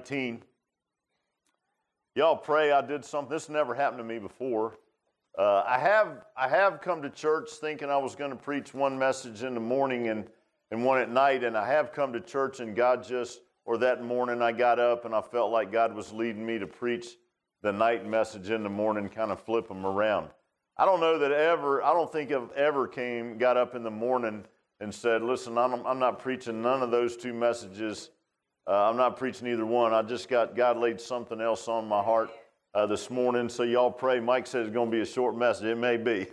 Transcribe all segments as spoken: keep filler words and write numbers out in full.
nineteen. Y'all pray I did something. This never happened to me before. Uh, I have I have come to church thinking I was going to preach one message in the morning and, and one at night, and I have come to church and God just, or that morning I got up and I felt like God was leading me to preach the night message in the morning, kind of flip them around. I don't know that ever, I don't think I've ever came, got up in the morning and said, listen, I'm, I'm not preaching none of those two messages. Uh, I'm not preaching either one. I just got, God laid something else on my heart uh, this morning. So y'all pray. Mike says it's going to be a short message. It may be.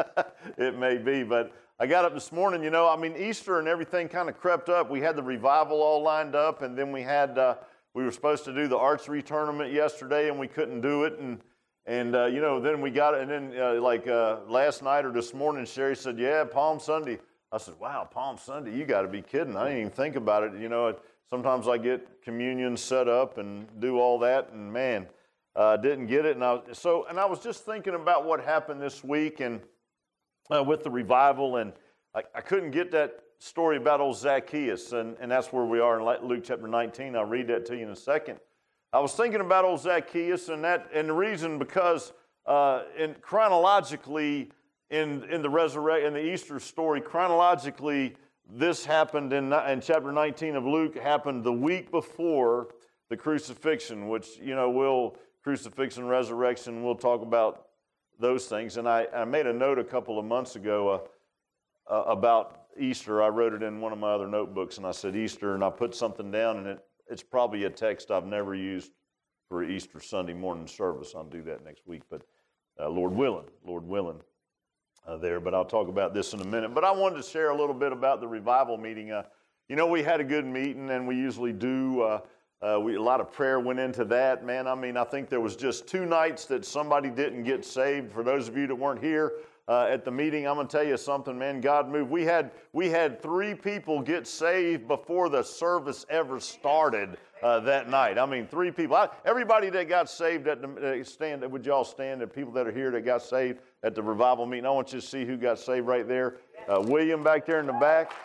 It may be. But I got up this morning, you know, I mean, Easter and everything kind of crept up. We had the revival all lined up, and then we had, uh, we were supposed to do the archery tournament yesterday, and we couldn't do it. And, and uh, you know, then we got it. And then uh, like uh, last night or this morning, Sherry said, yeah, Palm Sunday. I said, wow, Palm Sunday, you got to be kidding. I didn't even think about it. You know, it, sometimes I get communion set up and do all that, and man, uh, didn't get it. And I was, so, and I was just thinking about what happened this week and uh, with the revival, and I, I couldn't get that story about old Zacchaeus, and, and that's where we are in Luke chapter nineteen. I'll read that to you in a second. I was thinking about old Zacchaeus, and that, and the reason because uh, in chronologically in in the resurrection in the Easter story, chronologically, this happened in, in chapter nineteen of Luke, happened the week before the crucifixion, which, you know, we'll, crucifixion, resurrection, we'll talk about those things. And I, I made a note a couple of months ago uh, uh, about Easter. I wrote it in one of my other notebooks, and I said Easter, and I put something down, and it, it's probably a text I've never used for Easter Sunday morning service. I'll do that next week, but uh, Lord willing, Lord willing. Uh, there, but I'll talk about this in a minute. But I wanted to share a little bit about the revival meeting. Uh, you know, we had a good meeting, and we usually do. Uh, uh, we, a lot of prayer went into that. Man, I mean, I think there was just two nights that somebody didn't get saved. For those of you that weren't here uh, at the meeting, I'm going to tell you something, man. God moved. We had we had three people get saved before the service ever started uh, that night. I mean, three people. I, everybody that got saved at the uh, stand, would y'all stand? The people that are here that got saved at the revival meeting. I want you to see who got saved right there. Uh, William back there in the back.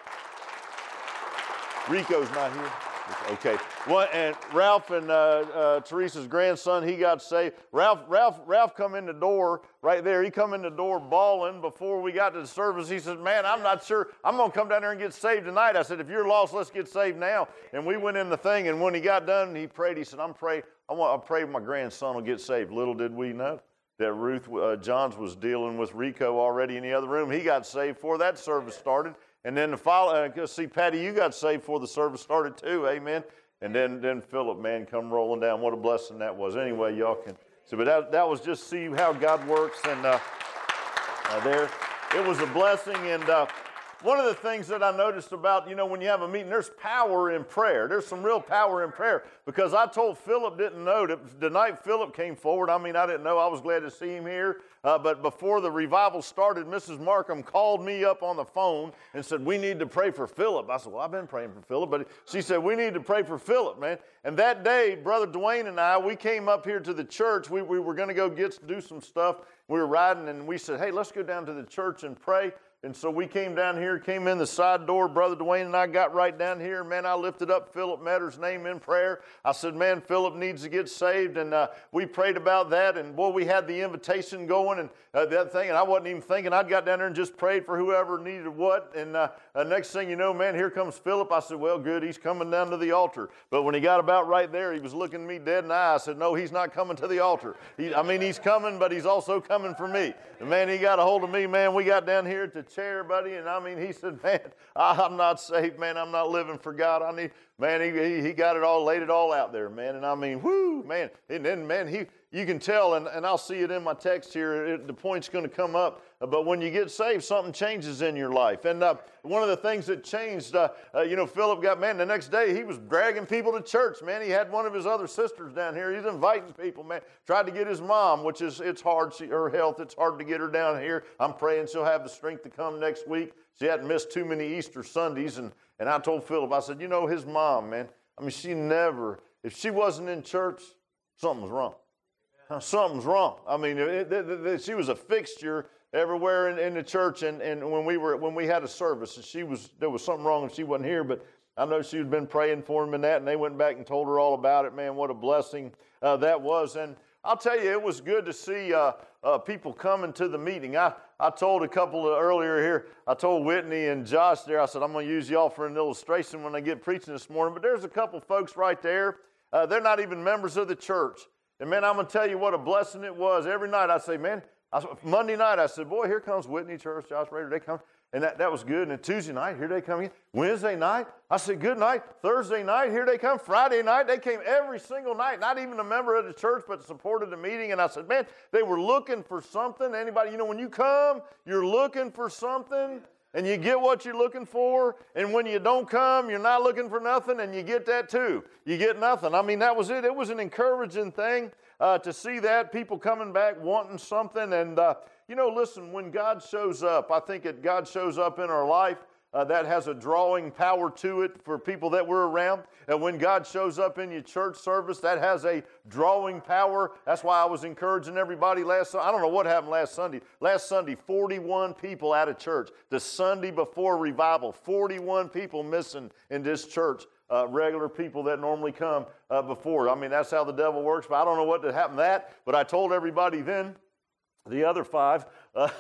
Rico's not here. Okay. Well, and Ralph and uh, uh, Teresa's grandson, he got saved. Ralph, Ralph, Ralph come in the door right there. He come in the door bawling before we got to the service. He said, man, I'm not sure. I'm going to come down there and get saved tonight. I said, if you're lost, let's get saved now. And we went in the thing, and when he got done, he prayed. He said, I'm praying. I want. I pray my grandson will get saved. Little did we know that Ruth uh, Johns was dealing with Rico already in the other room. He got saved before that service started. And then the follow, uh, see, Patty, you got saved before the service started too, amen. And then, then Philip, man, come rolling down. What a blessing that was. Anyway, y'all can see, but that, that was just see how God works. And uh, uh, there, it was a blessing. And uh, one of the things that I noticed about, you know, when you have a meeting, there's power in prayer. There's some real power in prayer. Because I told Philip, didn't know, that the night Philip came forward, I mean, I didn't know. I was glad to see him here. Uh, but before the revival started, Missus Markham called me up on the phone and said, we need to pray for Philip. I said, well, I've been praying for Philip. But she said, we need to pray for Philip, man. And that day, Brother Dwayne and I, we came up here to the church. We, we were going to go get do some stuff. We were riding, and we said, hey, let's go down to the church and pray. And so we came down here, came in the side door. Brother Dwayne and I got right down here. Man, I lifted up Philip Metter's name in prayer. I said, man, Philip needs to get saved. And uh, we prayed about that. And, boy, we had the invitation going and uh, that thing. And I wasn't even thinking. I got down there and just prayed for whoever needed what. And uh, uh, next thing you know, man, here comes Philip. I said, well, good, he's coming down to the altar. But when he got about right there, he was looking me dead in the eye. I said, no, he's not coming to the altar. He, I mean, he's coming, but he's also coming for me. And, man, he got a hold of me, man. We got down here at the chair, buddy, and I mean, he said, man, I'm not saved, man. I'm not living for God. I need, man, he, he, he got it all, laid it all out there, man. And I mean, whoo, man. And then, man, he, you can tell, and, and I'll see it in my text here, it, the point's going to come up, but when you get saved, something changes in your life. And uh, one of the things that changed, uh, uh, you know, Philip got, man, the next day he was dragging people to church, man. He had one of his other sisters down here. He's inviting people, man. Tried to get his mom, which is, it's hard, she, her health, it's hard to get her down here. I'm praying she'll have the strength to come next week. She hadn't missed too many Easter Sundays, and, and I told Philip, I said, you know, his mom, man, I mean, she never, if she wasn't in church, something's wrong. Something's wrong. I mean, it, it, it, she was a fixture everywhere in, in the church, and, and when we were when we had a service, and she was there was something wrong, and she wasn't here. But I know she'd been praying for him and that, and they went back and told her all about it. Man, what a blessing uh, that was. And I'll tell you, it was good to see uh, uh, people coming to the meeting. I, I told a couple of, earlier here, I told Whitney and Josh there, I said, I'm going to use y'all for an illustration when I get preaching this morning. But there's a couple folks right there. Uh, they're not even members of the church. And, man, I'm going to tell you what a blessing it was. Every night I say, man, I, Monday night I said, boy, here comes Whitney Church, Josh Rader, they come. And that, that was good. And then Tuesday night, here they come again. Wednesday night, I said, good night. Thursday night, here they come. Friday night, they came every single night, not even a member of the church, but supported the meeting. And I said, man, they were looking for something. Anybody, you know, when you come, you're looking for something, and you get what you're looking for. And when you don't come, you're not looking for nothing, and you get that too. You get nothing. I mean, that was it. It was an encouraging thing uh, to see that, people coming back wanting something. And, uh, you know, listen, when God shows up, I think that God shows up in our life, uh, that has a drawing power to it for people that we're around. And when God shows up in your church service, that has a drawing power. That's why I was encouraging everybody last Sunday. I don't know what happened last Sunday. Last Sunday, forty-one people out of church. The Sunday before revival, forty-one people missing in this church. Uh, regular people that normally come uh, before. I mean, that's how the devil works, but I don't know what happened to that. But I told everybody then, the other five, uh,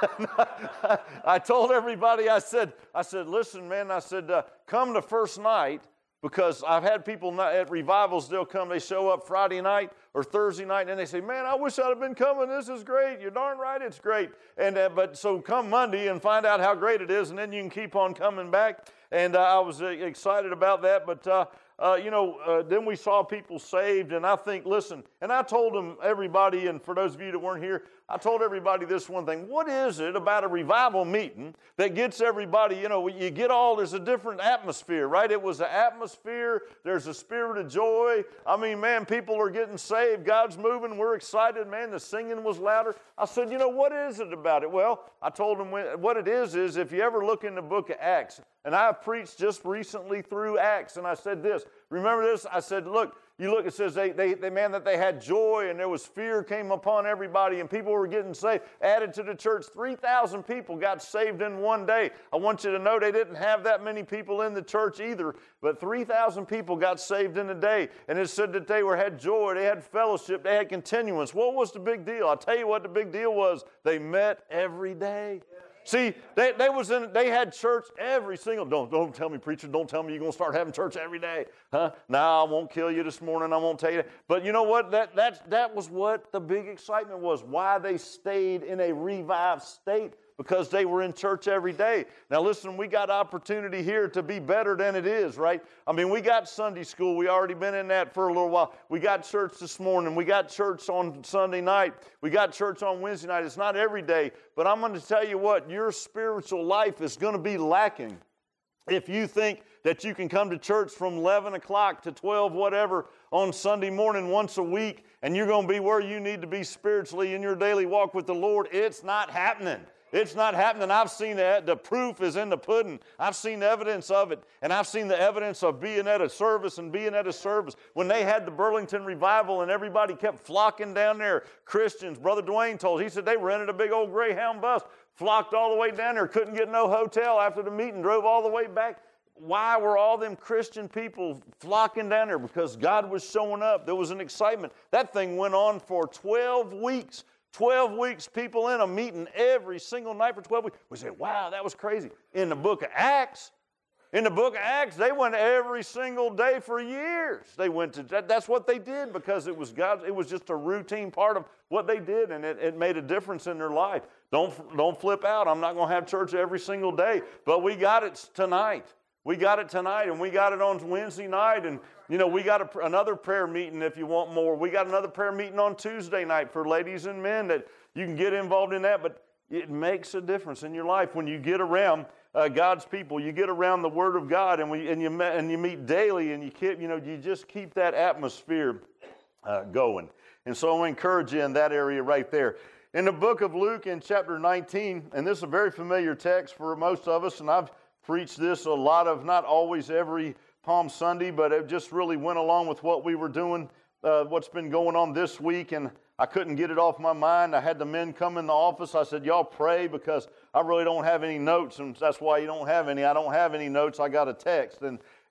I told everybody, I said, I said, listen, man, I said, uh, come the first night, because I've had people not, at revivals, they'll come, they show up Friday night or Thursday night, and they say, man, I wish I'd have been coming. This is great. You're darn right it's great. And uh, but so come Monday and find out how great it is, and then you can keep on coming back. And uh, I was uh, excited about that, but uh, Uh, you know, uh, then we saw people saved, and I think, listen, and I told them, everybody, and for those of you that weren't here, I told everybody this one thing. What is it about a revival meeting that gets everybody, you know, you get all, there's a different atmosphere, right? It was an atmosphere. There's a spirit of joy. I mean, man, people are getting saved. God's moving. We're excited, man. The singing was louder. I said, you know, what is it about it? Well, I told them what it is, is if you ever look in the book of Acts, and I preached just recently through Acts, and I said this. Remember this? I said, look, you look, it says, they, they, they, man, that they had joy, and there was fear came upon everybody, and people were getting saved. Added to the church, three thousand people got saved in one day. I want you to know they didn't have that many people in the church either, but three thousand people got saved in a day. And it said that they were had joy, they had fellowship, they had continuance. What was the big deal? I'll tell you what the big deal was. They met every day. See, they, they was in. They had church every single. Don't don't tell me, preacher. Don't tell me you're gonna start having church every day, huh? No, I won't kill you this morning. I won't tell you. But you know what? That that that was what the big excitement was. Why they stayed in a revived state. Because they were in church every day. Now listen, we got opportunity here to be better than it is, right? I mean, we got Sunday school. We already been in that for a little while. We got church this morning. We got church on Sunday night. We got church on Wednesday night. It's not every day. But I'm going to tell you what, your spiritual life is going to be lacking if you think that you can come to church from eleven o'clock to twelve, whatever, on Sunday morning once a week, and you're going to be where you need to be spiritually in your daily walk with the Lord. It's not happening. It's not happening. I've seen that. The proof is in the pudding. I've seen the evidence of it. And I've seen the evidence of being at a service and being at a service. When they had the Burlington revival and everybody kept flocking down there, Christians, Brother Dwayne told, he said they rented a big old Greyhound bus, flocked all the way down there, couldn't get no hotel after the meeting, drove all the way back. Why were all them Christian people flocking down there? Because God was showing up. There was an excitement. That thing went on for twelve weeks. twelve weeks, people in a meeting every single night for twelve weeks. We say, wow, that was crazy. In the book of Acts, in the book of Acts, they went every single day for years. They went to, that, that's what they did because it was God, it was just a routine part of what they did, and it, it made a difference in their life. Don't, don't flip out. I'm not going to have church every single day, but we got it tonight. We got it tonight, and we got it on Wednesday night, and, you know, we got a, another prayer meeting if you want more. We got another prayer meeting on Tuesday night for ladies and men that you can get involved in that, but it makes a difference in your life when you get around uh, God's people. You get around the Word of God, and, we, and, you, met, and you meet daily, and you, keep, you, know, you just keep that atmosphere uh, going. And so I encourage you in that area right there. In the book of Luke in chapter nineteen, and this is a very familiar text for most of us, and I've preached this a lot of, not always every Palm Sunday, but it just really went along with what we were doing, uh, what's been going on this week, and I couldn't get it off my mind. I had the men come in the office. I said, y'all pray because I really don't have any notes, and that's why you don't have any. I don't have any notes. I got a text, and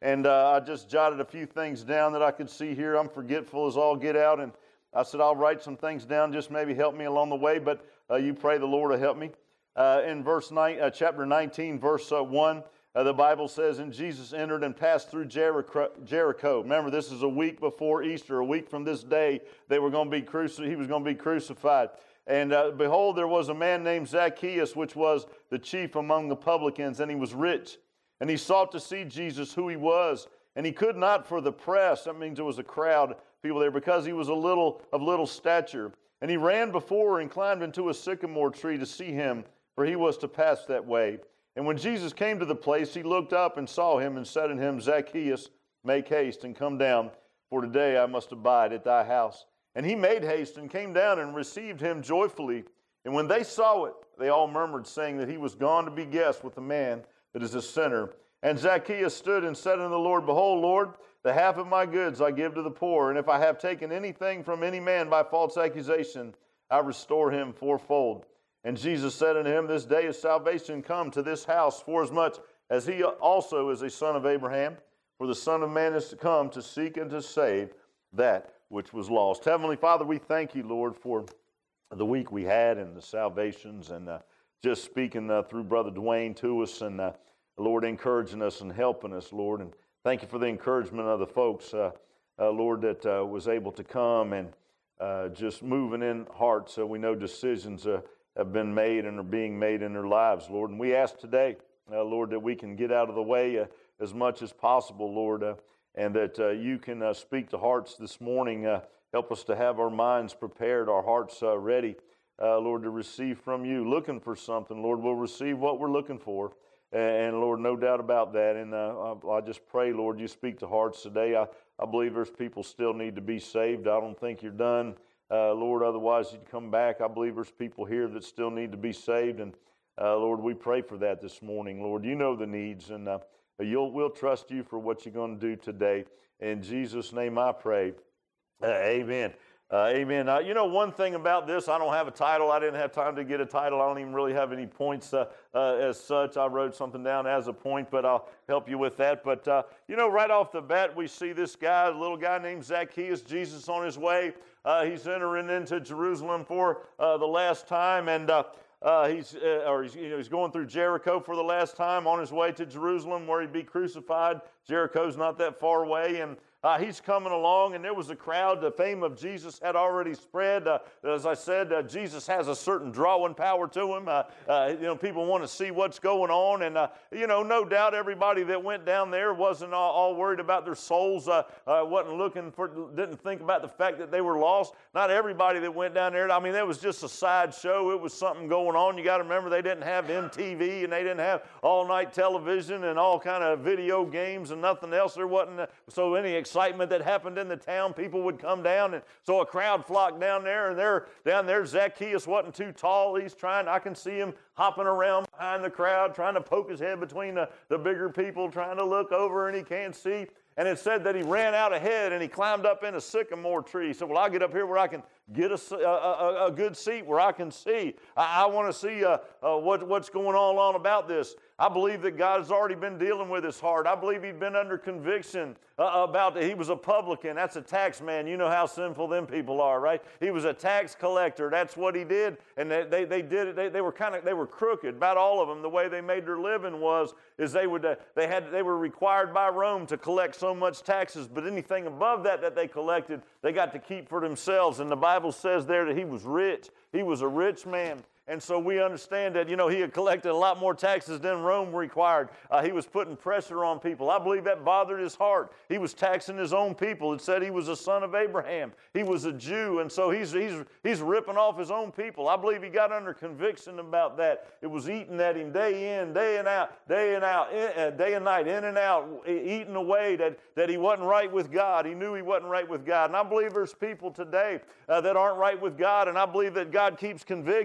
and uh, I just jotted a few things down that I could see here. I'm forgetful as all get out, and I said I'll write some things down, just maybe help me along the way, but uh, you pray the Lord will help me. Uh, in verse nine, uh, chapter nineteen, verse uh, one, uh, the Bible says, and Jesus entered and passed through Jericho. Jericho. Remember, this is a week before Easter, a week from this day they were going to be cruci- he was going to be crucified. And uh, behold, there was a man named Zacchaeus, which was the chief among the publicans, and he was rich. And he sought to see Jesus, who he was, and he could not for the press. That means there was a crowd of people there, because he was a little of little stature. And he ran before and climbed into a sycamore tree to see him, for he was to pass that way. And when Jesus came to the place, he looked up and saw him, and said unto him, Zacchaeus, make haste and come down, for today I must abide at thy house. And he made haste and came down and received him joyfully. And when they saw it, they all murmured, saying that he was gone to be guest with a man that is a sinner. And Zacchaeus stood and said unto the Lord, behold, Lord, the half of my goods I give to the poor, and if I have taken anything from any man by false accusation, I restore him fourfold. And Jesus said unto him, this day is salvation come to this house, forasmuch as he also is a son of Abraham. For the Son of Man is to come to seek and to save that which was lost. Heavenly Father, we thank you, Lord, for the week we had and the salvations, and uh, just speaking uh, through Brother Dwayne to us, and uh, Lord, encouraging us and helping us, Lord. And thank you for the encouragement of the folks, uh, uh, Lord, that uh, was able to come and uh, just moving in hearts. So we know decisions uh, have been made and are being made in their lives, Lord. And we ask today, uh, Lord, that we can get out of the way uh, as much as possible, Lord, uh, and that uh, you can uh, speak to hearts this morning. Uh, help us to have our minds prepared, our hearts uh, ready, uh, Lord, to receive from you. Looking for something, Lord, we'll receive what we're looking for. And, Lord, no doubt about that. And uh, I, I just pray, Lord, you speak to hearts today. I, I believe there's people still need to be saved. I don't think you're done, uh, Lord. Otherwise, you'd come back. I believe there's people here that still need to be saved. And, uh, Lord, we pray for that this morning. Lord, you know the needs, and uh, you'll, we'll trust you for what you're going to do today. In Jesus' name I pray. Uh, amen. Uh, amen. Uh, you know, one thing about this, I don't have a title. I didn't have time to get a title. I don't even really have any points uh, uh, as such. I wrote something down as a point, but I'll help you with that. But, uh, you know, right off the bat, we see this guy, a little guy named Zacchaeus, Jesus on his way. Uh, he's entering into Jerusalem for uh, the last time, and uh, uh, he's uh, or he's, you know, he's going through Jericho for the last time on his way to Jerusalem where he'd be crucified. Jericho's not that far away, and Uh, he's coming along, and there was a crowd. The fame of Jesus had already spread. Uh, as I said, uh, Jesus has a certain drawing power to him. Uh, uh, you know, people want to see what's going on, and uh, you know, no doubt everybody that went down there wasn't all, all worried about their souls. Uh, uh, wasn't looking for, didn't think about the fact that they were lost. Not everybody that went down there. I mean, that was just a sideshow. It was something going on. You got to remember, they didn't have M T V, and they didn't have all-night television and all kind of video games and nothing else. There wasn't uh, so any excitement that happened in the town. People would come down, and so a crowd flocked down there, and there down there Zacchaeus wasn't too tall. He's trying, I can see him hopping around behind the crowd, trying to poke his head between the, the bigger people, trying to look over, and he can't see. And it said that he ran out ahead and he climbed up in a sycamore tree. He said, well, I'll get up here where I can get a, a, a good seat where I can see. I, I want to see uh, uh, what, what's going on, on about this. I believe that God has already been dealing with his heart. I believe he'd been under conviction uh, about that. He was a publican. That's a tax man. You know how sinful them people are, right? He was a tax collector. That's what he did. And they, they, they did it. They, they were kind of, they were crooked. About all of them, the way they made their living was, is they would, uh, they had, they were required by Rome to collect so much taxes, but anything above that that they collected, they got to keep for themselves. And the Bible says there that he was rich. He was a rich man. And so we understand that, you know, he had collected a lot more taxes than Rome required. Uh, he was putting pressure on people. I believe that bothered his heart. He was taxing his own people. It said he was a son of Abraham. He was a Jew, and so he's, he's, he's ripping off his own people. I believe he got under conviction about that. It was eating at him day in, day and out, day and out, in, uh, day and night, in and out, eating away that, that he wasn't right with God. He knew he wasn't right with God. And I believe there's people today uh, that aren't right with God, and I believe that God keeps convicting and convicting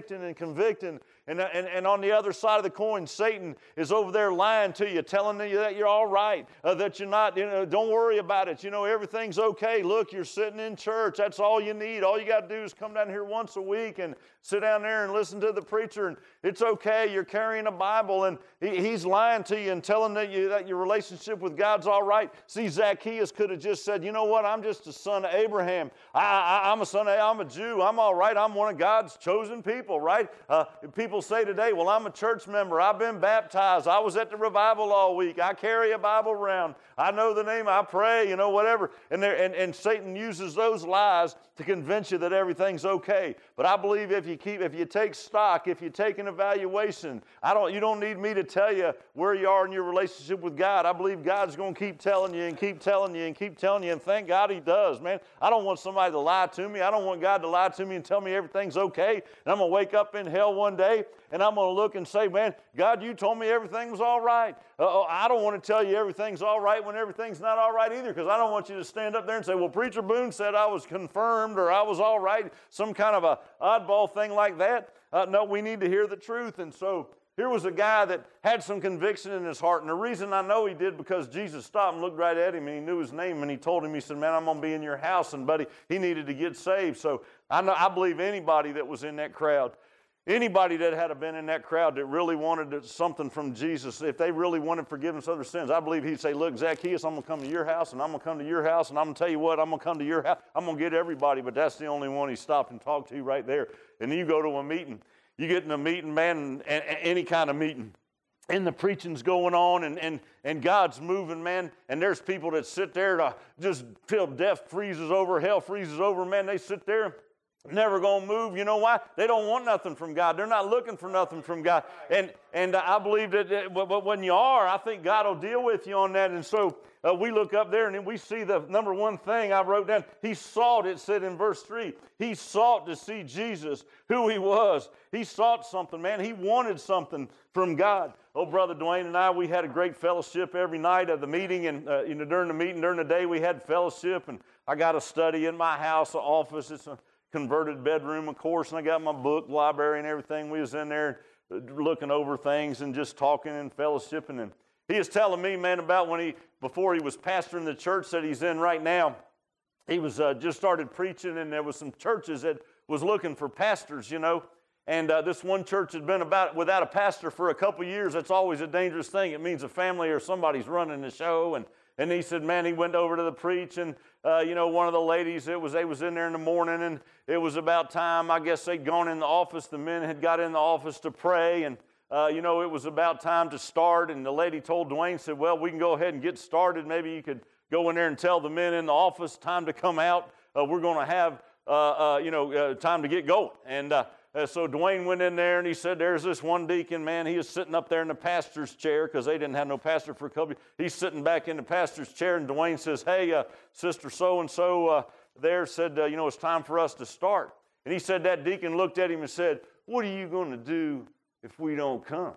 convicting. And, and, and on the other side of the coin, Satan is over there lying to you, telling you that you're all right, uh, that you're not, you know, don't worry about it. You know, everything's okay. Look, you're sitting in church. That's all you need. All you got to do is come down here once a week and sit down there and listen to the preacher, and it's okay. You're carrying a Bible, and he, he's lying to you and telling that, you, that your relationship with God's all right. See, Zacchaeus could have just said, you know what, I'm just a son of Abraham. I, I, I'm a son of, I'm a Jew. I'm all right. I'm one of God's chosen people, right? Uh, people say today, well, I'm a church member. I've been baptized. I was at the revival all week. I carry a Bible around. I know the name. I pray, you know, whatever. And, there, and, and Satan uses those lies to convince you that everything's okay. But I believe if you keep, if you take stock, if you take an evaluation, I don't, you don't need me to tell you where you are in your relationship with God. I believe God's going to keep telling you and keep telling you and keep telling you, and thank God He does, man. I don't want somebody to lie to me. I don't want God to lie to me and tell me everything's okay, and I'm going to wake up in hell one day, and I'm going to look and say, man, God, you told me everything was all right. Uh-oh, I don't want to tell you everything's all right when everything's not all right either, because I don't want you to stand up there and say, well, Preacher Boone said I was confirmed or I was all right, some kind of a oddball thing like that. Uh, no, we need to hear the truth. And so here was a guy that had some conviction in his heart. And the reason I know he did, because Jesus stopped and looked right at him, and he knew his name, and he told him, he said, man, I'm going to be in your house. And buddy, he needed to get saved. So I know, I believe anybody that was in that crowd, anybody that had been in that crowd that really wanted something from Jesus, if they really wanted forgiveness of their sins, I believe he'd say, look, Zacchaeus, I'm going to come to your house, and I'm going to come to your house, and I'm going to tell you what, I'm going to come to your house. I'm going to get everybody, but that's the only one he stopped and talked to right there. And then you go to a meeting. You get in a meeting, man, and, and any kind of meeting, and the preaching's going on, and, and, and God's moving, man, and there's people that sit there to just till death freezes over, hell freezes over, man. They sit there, never going to move. You know why? They don't want nothing from God. They're not looking for nothing from God. And and I believe that, that but when you are, I think God will deal with you on that. And so uh, we look up there, and then we see the number one thing I wrote down. He sought, it said in verse three, he sought to see Jesus, who he was. He sought something, man. He wanted something from God. Oh, Brother Dwayne and I, we had a great fellowship every night of the meeting, and uh, you know, during the meeting, during the day, we had fellowship, and I got a study in my house, an office. It's a converted bedroom, of course, and I got my book library and everything. We was in there looking over things and just talking and fellowshipping. And he is telling me, man, about when he, before he was pastoring the church that he's in right now, he was uh, just started preaching, and there was some churches that was looking for pastors, you know. And uh, this one church had been about without a pastor for a couple years. That's always a dangerous thing. It means a family or somebody's running the show. And And he said, man, he went over to the preach, and, uh, you know, one of the ladies, it was, they was in there in the morning, and it was about time. I guess they'd gone in the office. The men had got in the office to pray, and, uh, you know, it was about time to start. And the lady told Dwayne, said, well, we can go ahead and get started. Maybe you could go in there and tell the men in the office time to come out. Uh, we're going to have, uh, uh, you know, uh, time to get going. And uh, Uh, so Dwayne went in there, and he said, there's this one deacon, man. He is sitting up there in the pastor's chair, because they didn't have no pastor for a couple years. He's sitting back in the pastor's chair, and Dwayne says, hey, uh, Sister so-and-so uh, there said, uh, you know, it's time for us to start. And he said that deacon looked at him and said, what are you going to do if we don't come?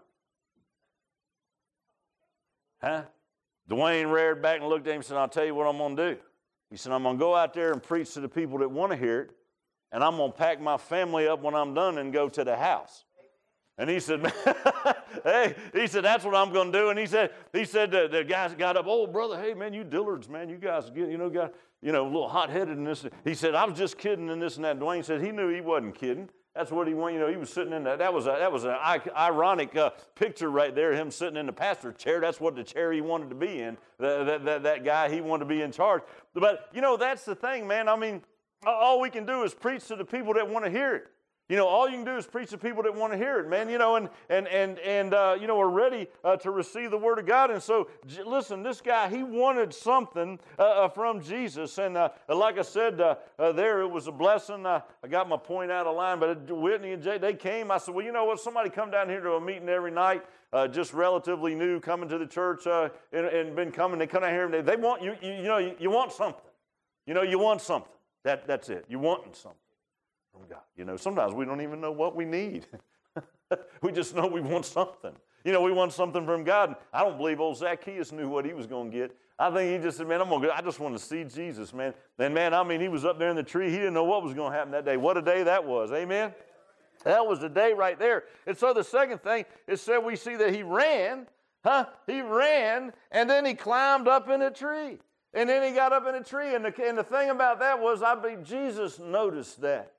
Huh? Dwayne reared back and looked at him and said, I'll tell you what I'm going to do. He said, I'm going to go out there and preach to the people that want to hear it, and I'm going to pack my family up when I'm done and go to the house. And he said, hey, he said, that's what I'm going to do. And he said, he said, the, the guys got up, oh, brother, hey, man, you Dillards, man, you guys get, you know, got, you know, a little hot-headed in this. He said, I was just kidding and this and that. Dwayne said he knew he wasn't kidding. That's what he wanted. You know, he was sitting in that. That was a, that was an ironic uh, picture right there, him sitting in the pastor's chair. That's what the chair he wanted to be in, that, that, that, that guy, he wanted to be in charge. But, you know, that's the thing, man. I mean, all we can do is preach to the people that want to hear it. You know, all you can do is preach to people that want to hear it, man. You know, and and and and uh, you know, are ready uh, to receive the word of God. And so, j- listen, this guy, he wanted something uh, uh, from Jesus. And uh, like I said, uh, uh, there it was a blessing. Uh, I got my point out of line, but Whitney and Jay, they came. I said, well, you know what? Somebody come down here to a meeting every night. Uh, just relatively new, coming to the church uh, and, and been coming. They come down here and they, they want you. You, you know, you, you want something. You know, you want something. That, that's it. You're wanting something from God. You know, sometimes we don't even know what we need. We just know we want something. You know, we want something from God. And I don't believe old Zacchaeus knew what he was going to get. I think he just said, man, I'm gonna go. I just want to see Jesus, man. And, man, I mean, he was up there in the tree. He didn't know what was going to happen that day. What a day that was. Amen? That was the day right there. And so the second thing, it said we see that he ran, huh? He ran, and then he climbed up in a tree. And then he got up in a tree. And the, and the thing about that was, I believe Jesus noticed that.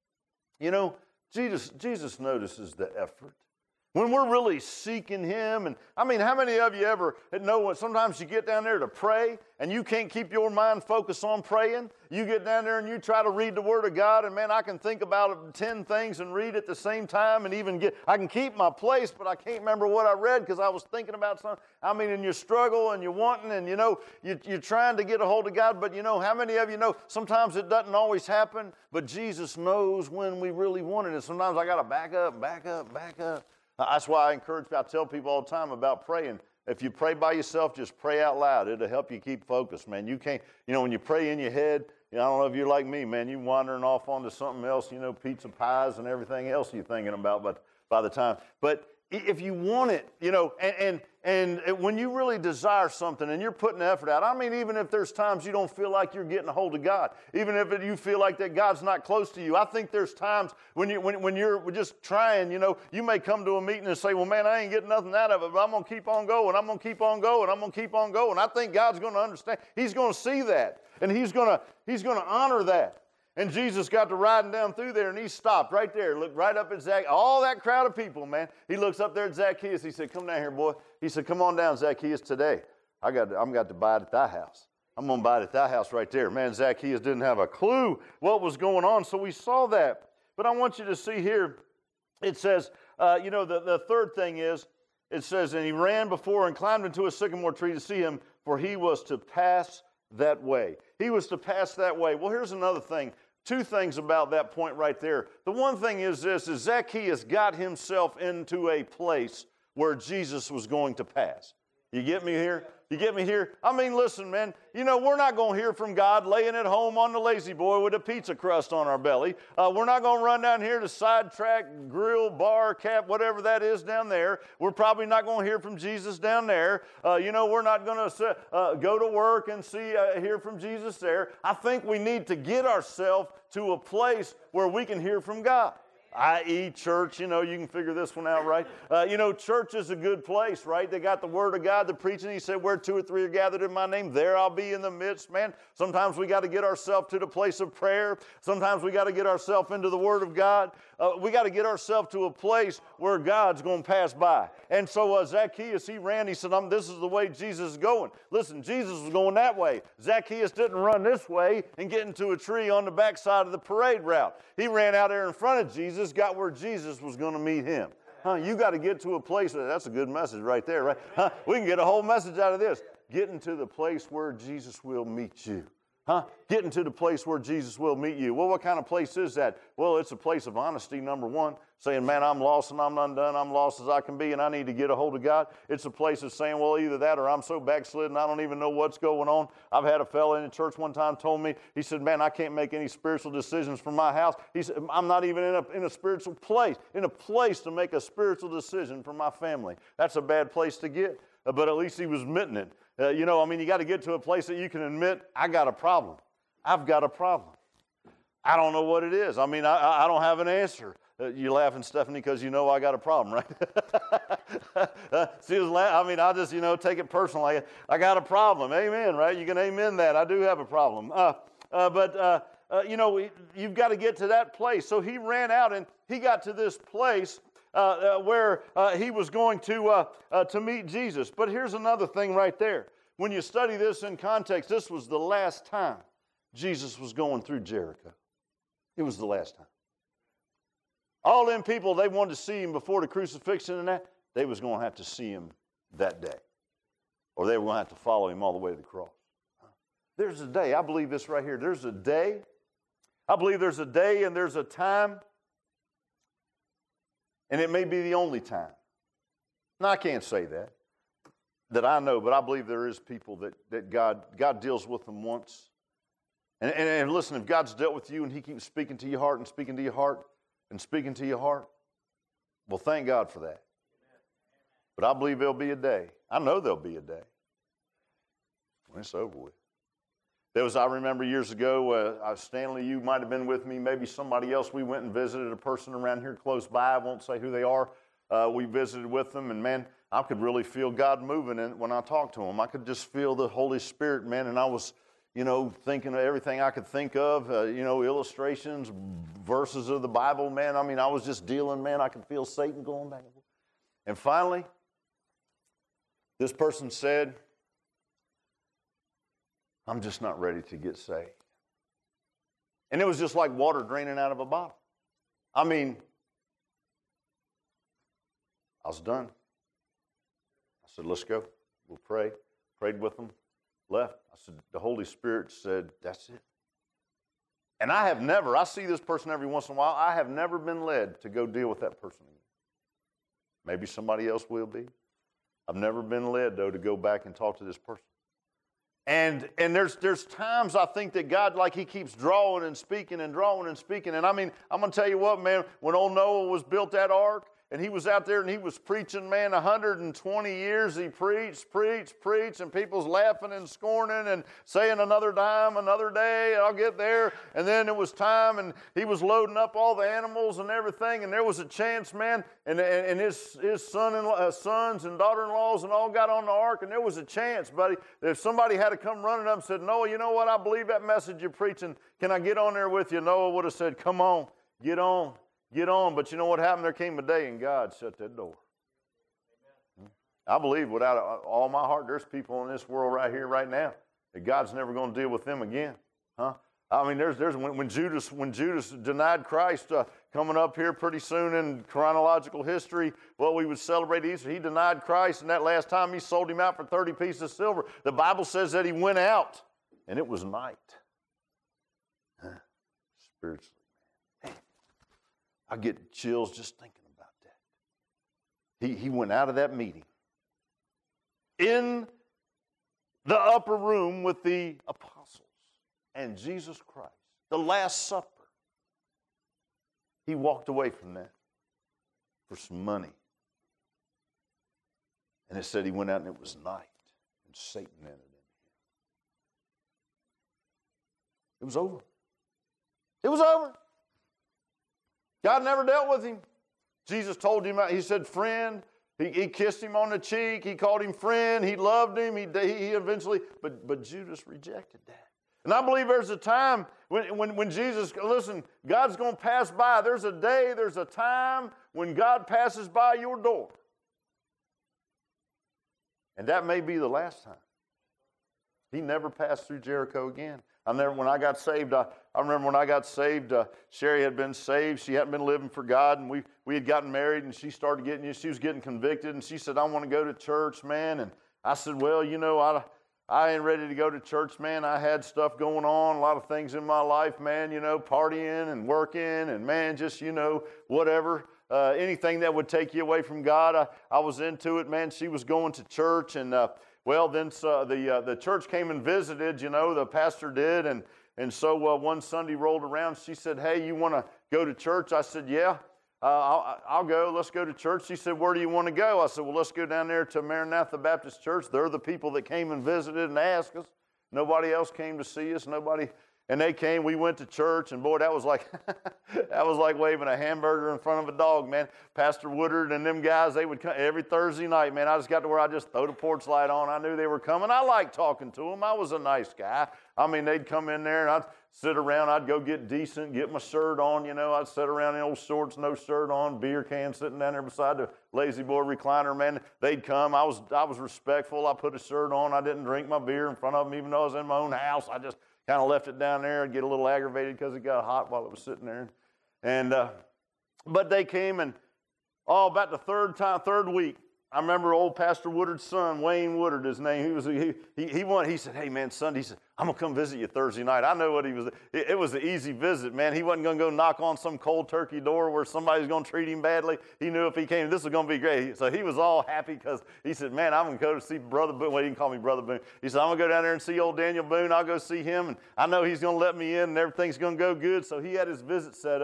You know, Jesus, Jesus notices the effort. When we're really seeking him, and I mean, how many of you ever know when sometimes you get down there to pray and you can't keep your mind focused on praying? You get down there and you try to read the Word of God, and man, I can think about ten things and read at the same time, and even get, I can keep my place, but I can't remember what I read because I was thinking about something. I mean, and you struggle and you're wanting, and you know, you, you're trying to get a hold of God, but you know, how many of you know sometimes it doesn't always happen, but Jesus knows when we really want it, and sometimes I got to back up, back up, back up. That's why I encourage, I tell people all the time about praying. If you pray by yourself, just pray out loud. It'll help you keep focused, man. You can't, you know, when you pray in your head, you know, I don't know if you're like me, man, you wandering off onto something else, you know, pizza pies and everything else you're thinking about but by the time. But if you want it, you know, and, and, and when you really desire something and you're putting effort out, I mean, even if there's times you don't feel like you're getting a hold of God, even if it, you feel like that God's not close to you, I think there's times when, you, when, when you're just trying, you know, you may come to a meeting and say, well, man, I ain't getting nothing out of it, but I'm going to keep on going, I'm going to keep on going, I'm going to keep on going. I think God's going to understand. He's going to see that, and he's going to, he's going to honor that. And Jesus got to riding down through there, and he stopped right there, looked right up at Zacchaeus. All that crowd of people, man. He looks up there at Zacchaeus. He said, come down here, boy. He said, come on down, Zacchaeus, today. I got to, I'm got to buy it at thy house. I'm going to buy it at thy house right there. Man, Zacchaeus didn't have a clue what was going on, so we saw that. But I want you to see here, it says, uh, you know, the, the third thing is, it says, and he ran before and climbed into a sycamore tree to see him, for he was to pass that way. He was to pass that way. Well, here's another thing. Two things about that point right there. The one thing is this, is Zacchaeus got himself into a place where Jesus was going to pass. You get me here? You get me here? I mean, listen, man, you know, we're not going to hear from God laying at home on the lazy boy with a pizza crust on our belly. Uh, we're not going to run down here to Sidetrack, Grill, Bar, Cap, whatever that is down there. We're probably not going to hear from Jesus down there. Uh, you know, we're not going to uh, go to work and see, uh, hear from Jesus there. I think we need to get ourselves to a place where we can hear from God. that is church, you know, you can figure this one out, right? Uh, you know, church is a good place, right? They got the Word of God, the preaching. He said, where two or three are gathered in my name, there I'll be in the midst, man. Sometimes we got to get ourselves to the place of prayer. Sometimes we got to get ourselves into the Word of God. Uh, we got to get ourselves to a place where God's going to pass by. And so uh, Zacchaeus, he ran. He said, um, this is the way Jesus is going. Listen, Jesus was going that way. Zacchaeus didn't run this way and get into a tree on the backside of the parade route. He ran out there in front of Jesus, got where Jesus was going to meet him. Huh, you got to get to a place, that's a good message right there, right? Huh, we can get a whole message out of this. Getting to the place where Jesus will meet you. Huh? Getting to the place where Jesus will meet you. Well, what kind of place is that? Well, it's a place of honesty, number one. Saying, man, I'm lost and I'm undone. I'm lost as I can be and I need to get a hold of God. It's a place of saying, well, either that or I'm so backslidden I don't even know what's going on. I've had a fellow in the church one time told me, he said, man, I can't make any spiritual decisions for my house. He said, I'm not even in a, in a spiritual place, in a place to make a spiritual decision for my family. That's a bad place to get. Uh, but at least he was admitting it. Uh, you know, I mean, you got to get to a place that you can admit, I got a problem. I've got a problem. I don't know what it is. I mean, I, I don't have an answer. Uh, you're laughing, Stephanie, because you know I got a problem, right? uh, she was la- I mean, I just, you know, take it personally. I got a problem. Amen, right? You can amen that. I do have a problem. Uh, uh, but, uh, uh, you know, you've got to get to that place. So he ran out and he got to this place Uh, uh, where uh, he was going to, uh, uh, to meet Jesus. But here's another thing right there. When you study this in context, this was the last time Jesus was going through Jericho. It was the last time. All them people, they wanted to see him before the crucifixion and that, they was going to have to see him that day. Or they were going to have to follow him all the way to the cross. There's a day, I believe this right here, there's a day, I believe there's a day and there's a time. And it may be the only time. Now, I can't say that, that I know, but I believe there is people that, that God, God deals with them once. And, and, and listen, if God's dealt with you and he keeps speaking to your heart and speaking to your heart and speaking to your heart, well, thank God for that. But I believe there'll be a day. I know there'll be a day when it's over with. There was, I remember years ago, uh, Stanley, you might have been with me, maybe somebody else. We went and visited a person around here close by. I won't say who they are. Uh, we visited with them, and man, I could really feel God moving in, when I talked to them. I could just feel the Holy Spirit, man, and I was, you know, thinking of everything I could think of, uh, you know, illustrations, verses of the Bible, man. I mean, I was just dealing, man. I could feel Satan going back and forth. And finally, this person said, I'm just not ready to get saved. And it was just like water draining out of a bottle. I mean, I was done. I said, let's go. We'll pray. Prayed with them. Left. I said, the Holy Spirit said, that's it. And I have never, I see this person every once in a while, I have never been led to go deal with that person again. Maybe somebody else will be. I've never been led, though, to go back and talk to this person. And and there's there's times I think that God, like he keeps drawing and speaking and drawing and speaking. And I mean, I'm going to tell you what, man, when old Noah was built that ark, and he was out there and he was preaching, man, one hundred twenty years he preached, preached, preached, and people's laughing and scorning and saying another time, another day, I'll get there. And then it was time, and he was loading up all the animals and everything, and there was a chance, man, and, and, and his, his son and, uh, sons and daughter-in-laws and all got on the ark, and there was a chance, buddy, that if somebody had to come running up and said, Noah, you know what, I believe that message you're preaching, can I get on there with you? Noah would have said, come on, get on. Get on, but you know what happened? There came a day and God shut that door. Amen. I believe without all my heart, there's people in this world right here, right now, that God's never going to deal with them again. Huh? I mean, there's, there's when, when Judas, when Judas denied Christ, uh, coming up here pretty soon in chronological history, well, we would celebrate Easter. He denied Christ, and that last time he sold him out for thirty pieces of silver. The Bible says that he went out, and it was night. Huh? Spiritually. I get chills just thinking about that. He, he went out of that meeting in the upper room with the apostles and Jesus Christ, the Last Supper. He walked away from that for some money. And it said he went out and it was night, and Satan entered into him. It was over. It was over. God never dealt with him. Jesus told him, he said, friend. He, he kissed him on the cheek. He called him friend. He loved him. He, he eventually, but, but Judas rejected that. And I believe there's a time when, when, when Jesus, listen, God's going to pass by. There's a day, there's a time when God passes by your door. And that may be the last time. He never passed through Jericho again. I never, when I got saved, I, I remember when I got saved, uh, Sherry had been saved. She hadn't been living for God, and we, we had gotten married, and she started getting, she was getting convicted, and she said, I want to go to church, man. And I said, well, you know, I, I ain't ready to go to church, man. I had stuff going on, a lot of things in my life, man, you know, partying and working, and man, just, you know, whatever. Uh, anything that would take you away from God, I, I was into it, man. She was going to church, and uh, well, then uh, the uh, the church came and visited, you know, the pastor did, and and so uh, one Sunday rolled around. She said, hey, you want to go to church? I said, yeah, uh, I'll, I'll go. Let's go to church. She said, where do you want to go? I said, well, let's go down there to Maranatha Baptist Church. They're the people that came and visited and asked us. Nobody else came to see us. Nobody. And they came, we went to church, and boy, that was like that was like waving a hamburger in front of a dog, man. Pastor Woodard and them guys, they would come every Thursday night, man. I just got to where I just throw the porch light on. I knew they were coming. I liked talking to them. I was a nice guy. I mean, they'd come in there, and I'd sit around. I'd go get decent, get my shirt on, you know. I'd sit around in old shorts, no shirt on, beer can sitting down there beside the lazy boy recliner, man. They'd come. I was I was respectful. I put a shirt on. I didn't drink my beer in front of them, even though I was in my own house. I just kind of left it down there and get a little aggravated because it got hot while it was sitting there. And uh, but they came, and oh, about the third time, third week, I remember old Pastor Woodard's son, Wayne Woodard, his name. He was he he he, went, he said, "Hey man, Sunday," he said, "I'm gonna come visit you Thursday night." I know what he was. It, it was an easy visit, man. He wasn't gonna go knock on some cold turkey door where somebody's gonna treat him badly. He knew if he came, this was gonna be great. So he was all happy because he said, "Man, I'm gonna go to see Brother Boone." Well, he didn't call me Brother Boone. He said, "I'm gonna go down there and see old Daniel Boone. I'll go see him, and I know he's gonna let me in, and everything's gonna go good." So he had his visit set up.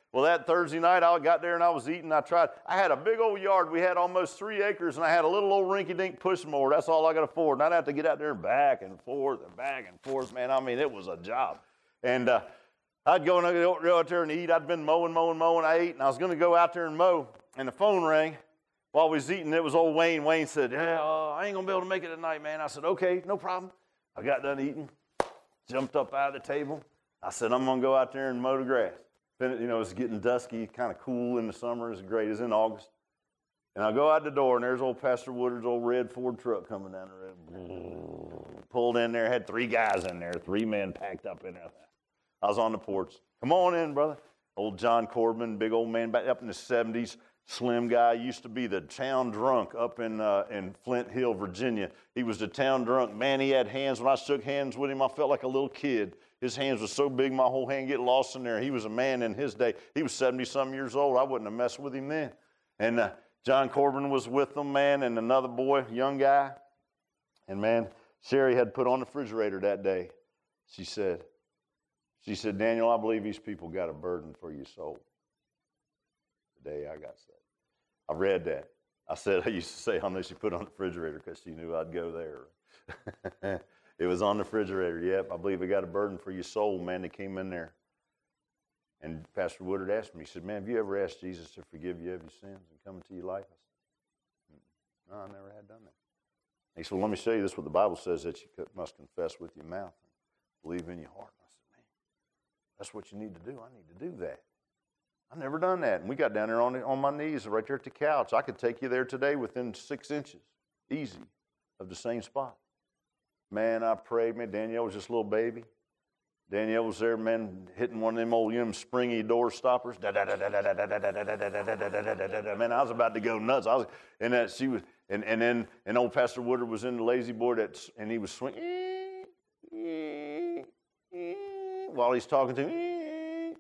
Well, that Thursday night, I got there and I was eating. I tried. I had a big old yard. We had almost three acres, and I had a little old rinky-dink push mower. That's all I could afford. And I'd have to get out there and back and forth and back and forth. Man, I mean, it was a job. And uh, I'd go, and I'd go out there and eat. I'd been mowing, mowing, mowing. I ate, and I was going to go out there and mow. And the phone rang while we was eating. It was old Wayne. Wayne said, yeah, uh, I ain't going to be able to make it tonight, man. I said, okay, no problem. I got done eating, jumped up out of the table. I said, I'm going to go out there and mow the grass. You know, it's getting dusky, kind of cool in the summer. It's great. It's in August. And I go out the door, and there's old Pastor Woodard's old red Ford truck coming down the road. Pulled in there, had three guys in there, three men packed up in there. I was on the porch. Come on in, brother. Old John Corbin, big old man back up in the seventies, slim guy, used to be the town drunk up in uh, in Flint Hill, Virginia. He was the town drunk. Man, he had hands. When I shook hands with him, I felt like a little kid. His hands were so big, my whole hand get lost in there. He was a man in his day. He was seventy-some years old. I wouldn't have messed with him then. And uh, John Corbin was with them, man, and another boy, young guy. And, man, Sherry had put on the refrigerator that day. She said, she said, Daniel, I believe these people got a burden for your soul. The day I got saved. I read that. I said, I used to say, I know she put on the refrigerator because she knew I'd go there. It was on the refrigerator. Yep, I believe we got a burden for your soul, man, that came in there. And Pastor Woodard asked me, he said, man, have you ever asked Jesus to forgive you of your sins and come into your life? I said, no, I never had done that. He said, well, let me show you this, what the Bible says, that you must confess with your mouth and believe in your heart. And I said, man, that's what you need to do. I need to do that. I've never done that. And we got down there on, on my knees right there at the couch. I could take you there today within six inches, easy, of the same spot. Man, I prayed, man. Danielle was just a little baby. Danielle was there, man, hitting one of them old, you know, springy door stoppers. Man, I was about to go nuts. I was, and that she was, and, and then, and old Pastor Woodard was in the lazy boy, that, and he was swinging while he's talking to me.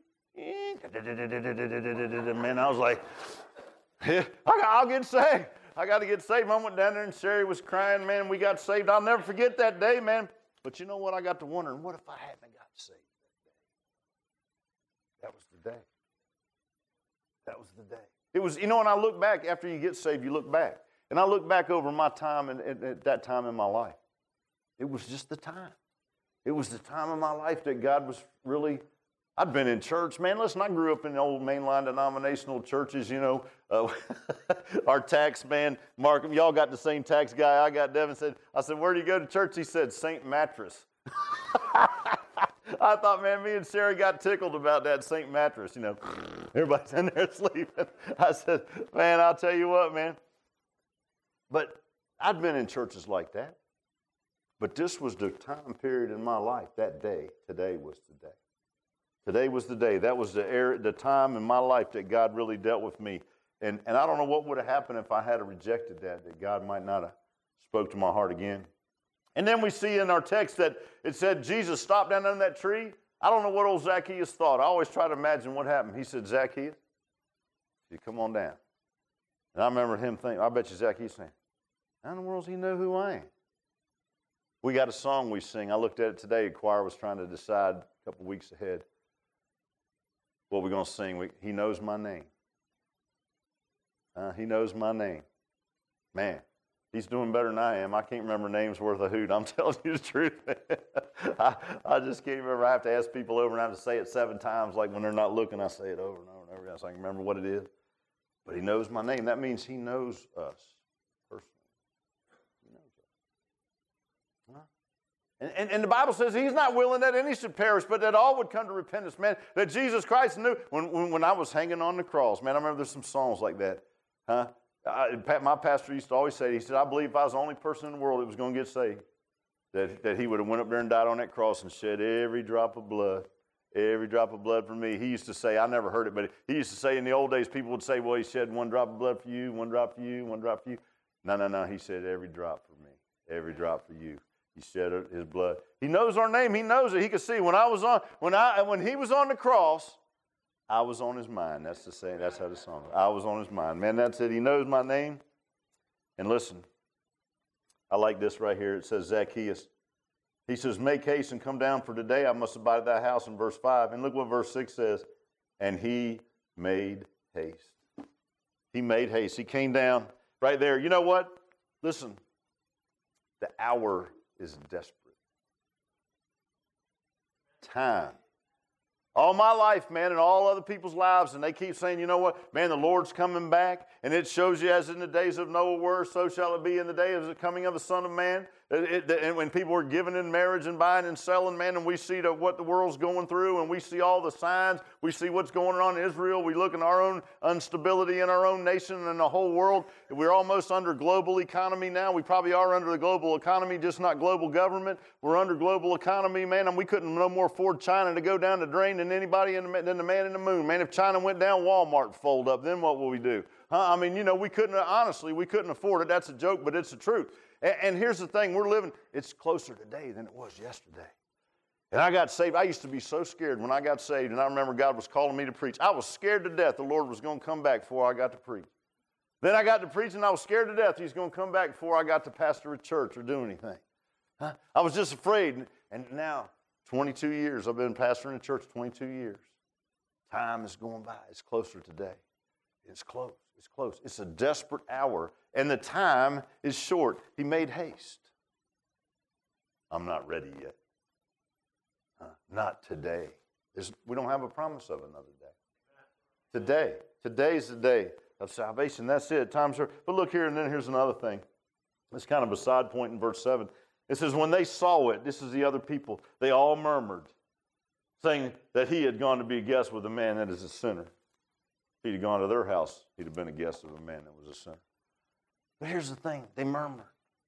Man, I was like, I'll get saved. I got to get saved. I went down there and Sherry was crying, man. We got saved. I'll never forget that day, man. But you know what? I got to wondering, what if I hadn't got saved that day? That was the day. That was the day. It was, you know, when I look back, after you get saved, you look back. And I look back over my time and at that time in my life. It was just the time. It was the time of my life that God was really, I'd been in church. Man, listen, I grew up in old mainline denominational churches, you know. Uh, our tax man, Mark, y'all got the same tax guy I got. Devin said, I said, where do you go to church? He said, Saint Mattress. I thought, man, me and Sarah got tickled about that Saint Mattress, you know. Everybody's in there sleeping. I said, man, I'll tell you what, man. But I'd been in churches like that. But this was the time period in my life, that day. Today was the day. Today was the day. That was the era, the time in my life that God really dealt with me. And, and I don't know what would have happened if I had rejected that, that God might not have spoke to my heart again. And then we see in our text that it said Jesus stopped down under that tree. I don't know what old Zacchaeus thought. I always try to imagine what happened. He said, Zacchaeus, you come on down. And I remember him thinking, I bet you Zacchaeus saying, how in the world does he know who I am? We got a song we sing. I looked at it today. The choir was trying to decide a couple weeks ahead what we're going to sing. We, he knows my name. Uh, he knows my name. Man, he's doing better than I am. I can't remember names worth a hoot. I'm telling you the truth. I, I just can't remember. I have to ask people over and I have to say it seven times. Like when they're not looking, I say it over and over and over again so I can remember what it is. But he knows my name. That means he knows us personally. He knows us. Huh? And, and, and the Bible says he's not willing that any should perish, but that all would come to repentance. Man, that Jesus Christ knew. When, when, when I was hanging on the cross, man, I remember there's some songs like that. Huh? I, my pastor used to always say, he said, I believe if I was the only person in the world that was going to get saved, that, that he would have went up there and died on that cross and shed every drop of blood, every drop of blood for me. He used to say, I never heard it, but he used to say in the old days, people would say, well, he shed one drop of blood for you, one drop for you, one drop for you. No, no, no, he said every drop for me, every drop for you. He shed his blood. He knows our name. He knows it. He could see when I was on, when I, when he was on the cross, I was on his mind. That's the saying. That's how the song is. I was on his mind. Man, that's it. He knows my name. And listen, I like this right here. It says Zacchaeus. He says, make haste and come down, for today I must abide at thy house in verse five. And look what verse six says. And he made haste. He made haste. He came down right there. You know what? Listen, the hour is desperate. Time. All my life, man, and all other people's lives, and they keep saying, you know what, man, the Lord's coming back, and it shows you as in the days of Noah were, so shall it be in the day of the coming of the Son of Man. It, it, and when people are giving in marriage and buying and selling, man, and we see the, what the world's going through, and we see all the signs, we see what's going on in Israel, we look at our own instability in our own nation and the whole world. We're almost under global economy now. We probably are under the global economy, just not global government. We're under global economy, man, and we couldn't no more afford China to go down the drain than anybody in the, than the man in the moon. Man, if China went down, Walmart would fold up, then what will we do? Huh? I mean, you know, we couldn't, honestly, we couldn't afford it. That's a joke, but it's the truth. And, and here's the thing, we're living, it's closer today than it was yesterday. And I got saved. I used to be so scared when I got saved, and I remember God was calling me to preach. I was scared to death the Lord was going to come back before I got to preach. Then I got to preach, and I was scared to death He's going to come back before I got to pastor a church or do anything. Huh? I was just afraid. And now, twenty-two years, I've been pastoring a church twenty-two years. Time is going by. It's closer today. It's close. It's close. It's a desperate hour, and the time is short. He made haste. I'm not ready yet. Huh? Not today. There's, we don't have a promise of another day. Today. Today's the day of salvation. That's it. Time's short. But look here, and then here's another thing. It's kind of a side point in verse seven. It says, when they saw it, this is the other people, they all murmured, saying that he had gone to be a guest with a man that is a sinner. If he'd have gone to their house, he'd have been a guest of a man that was a sinner. But here's the thing, they murmur.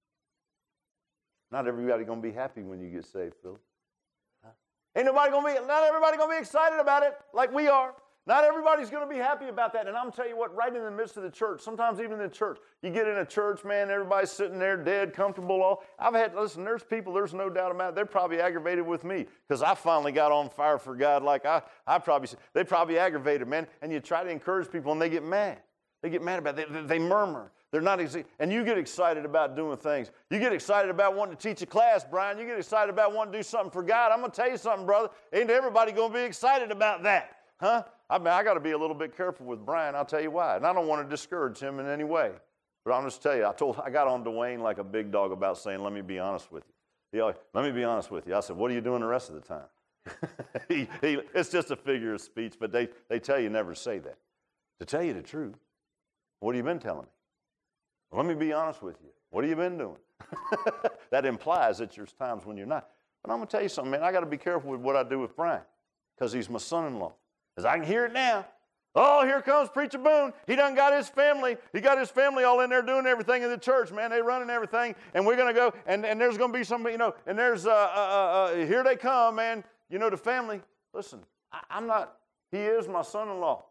Not everybody going to be happy when you get saved, Philip. Huh? Ain't nobody going to be, not everybody going to be excited about it like we are. Not everybody's going to be happy about that. And I'm telling you what, right in the midst of the church, sometimes even in the church, you get in a church, man, everybody's sitting there dead, comfortable. All I've had, listen, there's people, there's no doubt about it, they're probably aggravated with me because I finally got on fire for God like I, I probably, they probably aggravated, man. And you try to encourage people and they get mad. They get mad about it. They, they murmur. They're not, ex- and you get excited about doing things. You get excited about wanting to teach a class, Brian. You get excited about wanting to do something for God. I'm going to tell you something, brother. Ain't everybody going to be excited about that, huh? I mean, I got to be a little bit careful with Brian. I'll tell you why. And I don't want to discourage him in any way. But I'll just tell you, I told, I got on Dwayne like a big dog about saying, let me be honest with you. He always, let me be honest with you. I said, what are you doing the rest of the time? he, he, it's just a figure of speech, but they, they tell you never say that. To tell you the truth, what have you been telling me? Well, let me be honest with you. What have you been doing? That implies that there's times when you're not. But I'm going to tell you something, man. I got to be careful with what I do with Brian because he's my son-in-law. Because I can hear it now. Oh, here comes Preacher Boone. He done got his family. He got his family all in there doing everything in the church, man. They running everything. And we're going to go, and, and there's going to be somebody, you know, and there's, uh, uh, uh, here they come, man. You know, the family. Listen, I, I'm not, he is my son-in-law.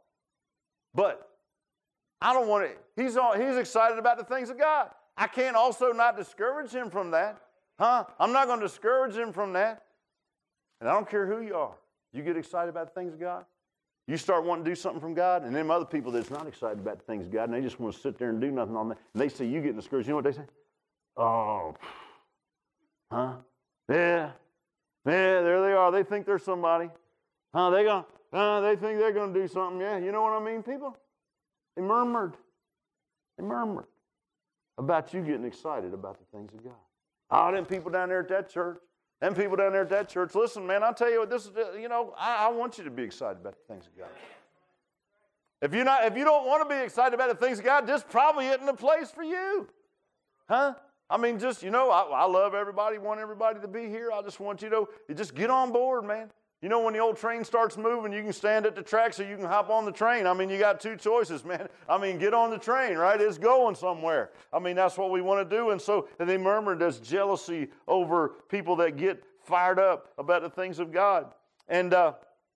But I don't want to, he's, all, he's excited about the things of God. I can't also not discourage him from that. Huh? I'm not going to discourage him from that. And I don't care who you are. You get excited about the things of God. You start wanting to do something from God, and them other people that's not excited about the things of God, and they just want to sit there and do nothing on that, and they see you getting discouraged. You know what they say? Oh, huh? Yeah, yeah, there they are. They think they're somebody. Huh? They gonna, uh, they think they're going to do something. Yeah, you know what I mean, people? They murmured. They murmured about you getting excited about the things of God. Oh, them people down there at that church. Them people down there at that church, listen, man, I'll tell you what, this is, you know, I, I want you to be excited about the things of God. If you're not, if you don't want to be excited about the things of God, this probably isn't the place for you. Huh? I mean, just, you know, I, I love everybody, want everybody to be here. I just want you to, you just get on board, man. You know, when the old train starts moving, you can stand at the tracks or you can hop on the train. I mean, you got two choices, man. I mean, get on the train, right? It's going somewhere. I mean, that's what we want to do. And so and they murmured, there's jealousy over people that get fired up about the things of God. And uh,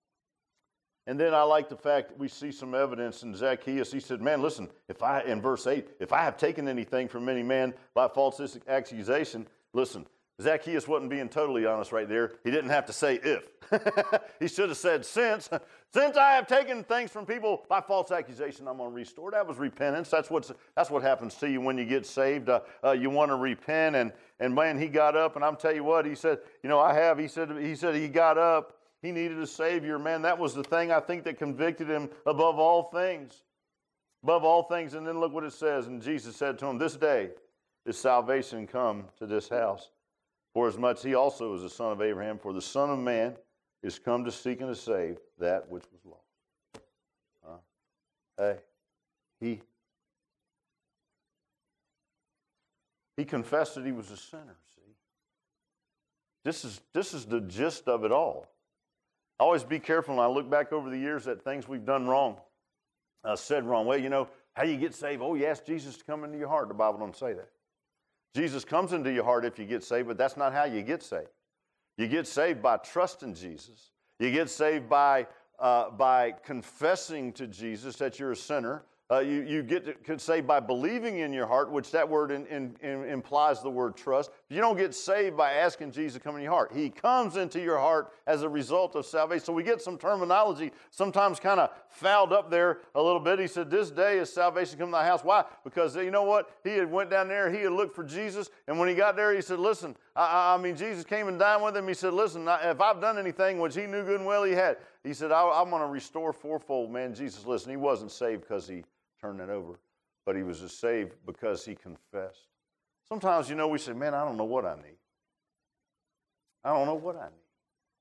and then I like the fact that we see some evidence in Zacchaeus. He said, man, listen, if I, in verse eight, if I have taken anything from any man by false accusation, listen, Zacchaeus wasn't being totally honest right there. He didn't have to say if. He should have said since. Since I have taken things from people by false accusation, I'm going to restore. That was repentance. That's, what's, that's what happens to you when you get saved. Uh, uh, you want to repent. And, and man, he got up, and I'm tell you what, he said, you know, I have. He said, he said he got up. He needed a Savior. Man, that was the thing I think that convicted him above all things. Above all things. And then look what it says. And Jesus said to him, this day is salvation come to this house. For as much he also is the son of Abraham. For the Son of Man is come to seek and to save that which was lost. Huh? Hey, he, he confessed that he was a sinner, see. This is, this is the gist of it all. Always be careful, and I look back over the years at things we've done wrong, uh, said wrong. Well, you know, how you get saved? Oh, you ask Jesus to come into your heart. The Bible don't say that. Jesus comes into your heart if you get saved, but that's not how you get saved. You get saved by trusting Jesus. You get saved by, uh, by confessing to Jesus that you're a sinner. Uh, you, you get to, saved by believing in your heart, which that word in, in, in implies the word trust. You don't get saved by asking Jesus to come in your heart. He comes into your heart as a result of salvation. So we get some terminology sometimes kind of fouled up there a little bit. He said, this day is salvation come to thy house. Why? Because you know what? He had went down there, he had looked for Jesus, and when he got there, he said, listen, I, I mean, Jesus came and dined with him. He said, listen, if I've done anything, which he knew good and well he had, he said, I, I'm going to restore fourfold. Man, Jesus, listen, he wasn't saved because he turned it over, but he was saved because he confessed. Sometimes, you know, we say, man, I don't know what I need. I don't know what I need.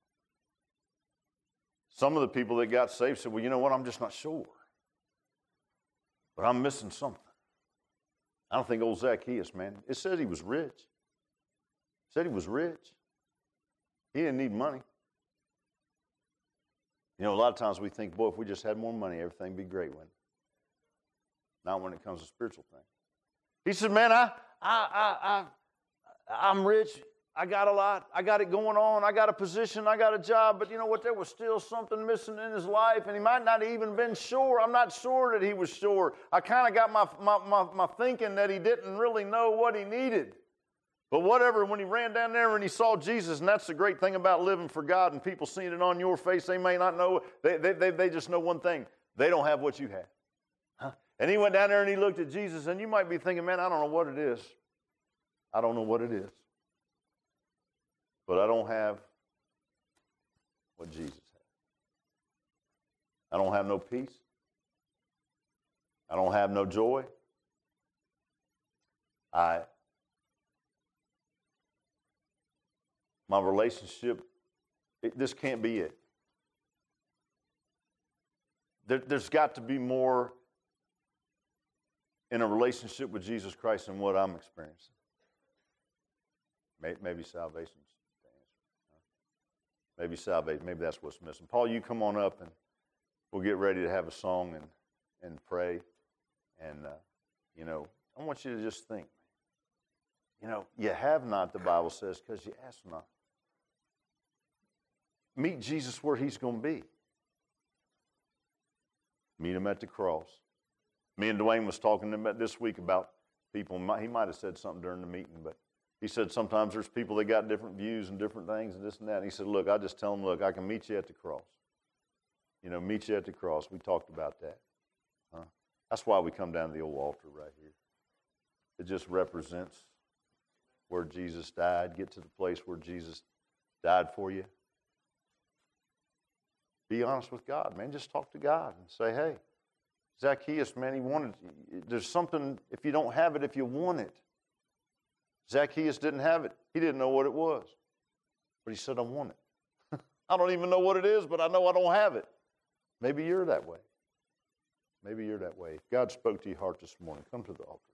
Some of the people that got saved said, well, you know what, I'm just not sure. But I'm missing something. I don't think old Zacchaeus, man, it said he was rich. It said he was rich. He didn't need money. You know, a lot of times we think, boy, if we just had more money, everything would be great, wouldn't it? Not when it comes to spiritual things. He said, man, I, I, I, I, I'm rich. I got a lot. I got it going on. I got a position. I got a job. But you know what? There was still something missing in his life, and he might not even been sure. I'm not sure that he was sure. I kind of got my, my, my, my thinking that he didn't really know what he needed. But whatever, when he ran down there and he saw Jesus, and that's the great thing about living for God and people seeing it on your face, they may not know. They, they, they, they just know one thing. They don't have what you have. Huh? And he went down there and he looked at Jesus, and you might be thinking, man, I don't know what it is. I don't know what it is. But I don't have what Jesus had. I don't have no peace. I don't have no joy. I, my relationship, it, this can't be it. There, there's got to be more in a relationship with Jesus Christ than what I'm experiencing. Maybe, maybe salvation's the answer. Maybe salvation, maybe that's what's missing. Paul, you come on up and we'll get ready to have a song and, and pray. And, uh, you know, I want you to just think, you know, you have not, the Bible says, because you ask not. Meet Jesus where he's going to be. Meet him at the cross. Me and Dwayne was talking about this week about people. He might have said something during the meeting, but he said sometimes there's people that got different views and different things and this and that. And he said, look, I just tell them, look, I can meet you at the cross. You know, meet you at the cross. We talked about that. Huh? That's why we come down to the old altar right here. It just represents where Jesus died. Get to the place where Jesus died for you. Be honest with God, man. Just talk to God and say, hey, Zacchaeus, man, he wanted, there's something, if you don't have it, if you want it. Zacchaeus didn't have it. He didn't know what it was. But he said, I want it. I don't even know what it is, but I know I don't have it. Maybe you're that way. Maybe you're that way. If God spoke to your heart this morning, come to the altar.